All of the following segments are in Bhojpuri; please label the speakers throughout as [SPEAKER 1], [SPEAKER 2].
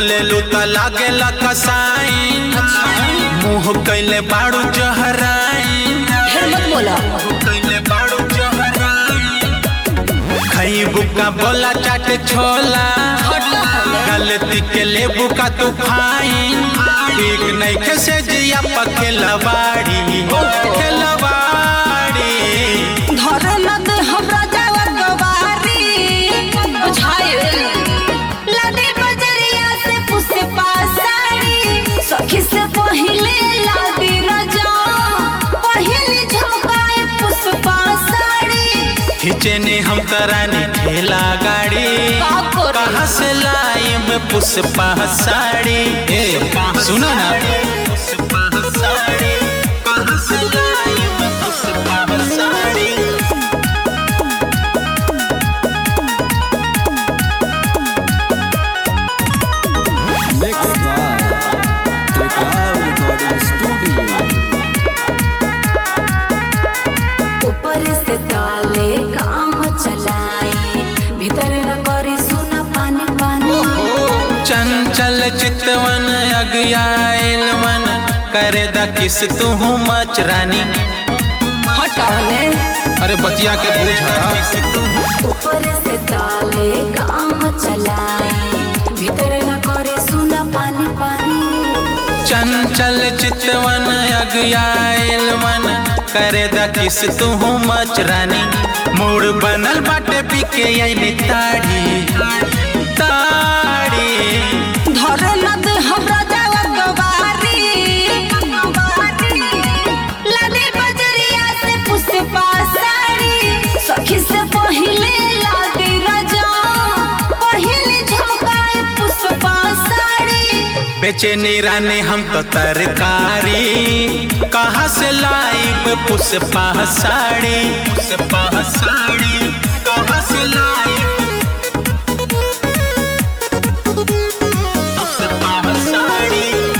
[SPEAKER 1] बोले लूता लागे ला कसाई मुँह कैले बाड़ू जहराई
[SPEAKER 2] मत बोला
[SPEAKER 1] कैले बाड़ू जहराई खई बुका बोला चाट छोला गलती के लेबू का तू फाइन ठीक नहीं कैसे जिया पखेला बाड़ी खेलवाड़ी
[SPEAKER 2] धर न दे हमरा जावर गवारी बुझाए लादे बजरिया से पुसे पासाड़ी सखी से पहिले लादी रजा पहिले झोकाए पुस पासाड़ी
[SPEAKER 1] खींचे ने हम करानी ठेला गाड़ी कहाँ से लाई में पुष्पा साड़ी सुना ना पुष्पा साड़ी कहाँ से लाई में पुष्पा साड़ी
[SPEAKER 2] ऊपर से ताले काम चलाए भीतर न करे सुना पानी पानी
[SPEAKER 1] चंचल चितवन अगयाल मन करे दा किस तू मचरानी
[SPEAKER 2] हटाने
[SPEAKER 1] अरे बतिया के पूछ
[SPEAKER 2] ऊपर से ताले काम चलाए भीतर न करे सुना पानी पानी
[SPEAKER 1] चंचल चितवन अगयाल मन करे दा किस तू मचरानी मूड बनल बाटे पीके आईने ताड़ी ताड़ी
[SPEAKER 2] धर न दे हमरा जावर गवारी लादे बजरिया से पुसे पासाड़ी सखी से पहिले लादी रजा पहिले झोकाए पुस पासाड़ी
[SPEAKER 1] बेचैनी रानी हम तो तरकारी कहाँ से लाई पुष्पा साड़ी पुष्पा साड़ी कहाँ से लाई पुष्पा साड़ी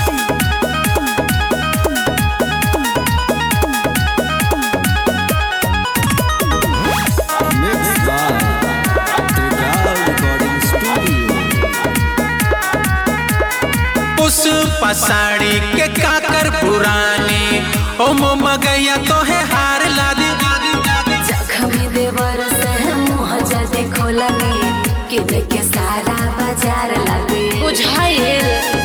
[SPEAKER 1] पुष्पा साड़ी के काकर पुरानी ओ मगैया तो है हार लादी
[SPEAKER 2] जख्मी देवर से मुँह जदे खोलनी कि देखे सारा बाजार लगे बुझाए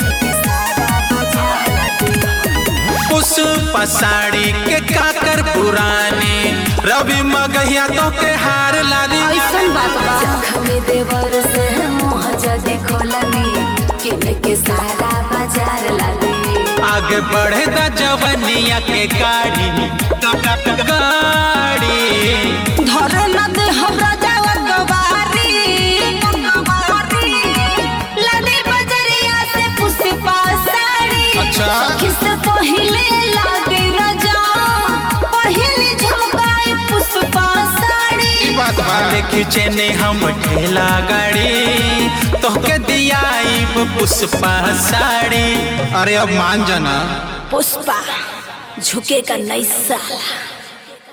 [SPEAKER 1] पुष्पा साड़ी के काकर पुरानी रवि मगैया तो के हार लादी
[SPEAKER 2] ऐसन बात बा जख्मी देवर से मुँह जदे खोलनी कि देखे सारा बाजार लगे
[SPEAKER 1] आगे बढ़े दा जवनिया के गाड़ी गाड़ी
[SPEAKER 2] धर न दे हमरा जावर गवारी लादे बजरिया से पुसे पासाड़ी
[SPEAKER 1] अच्छा।
[SPEAKER 2] सखी से पहिले लादी रजा पहिले झोकाए पुस पासाड़ी
[SPEAKER 1] बात वाले खींचे ने हम ठेला गाड़ी तो के दिया पुष्पा साड़ी अरे अब मान जाना
[SPEAKER 2] पुष्पा झुके का नहीं साला।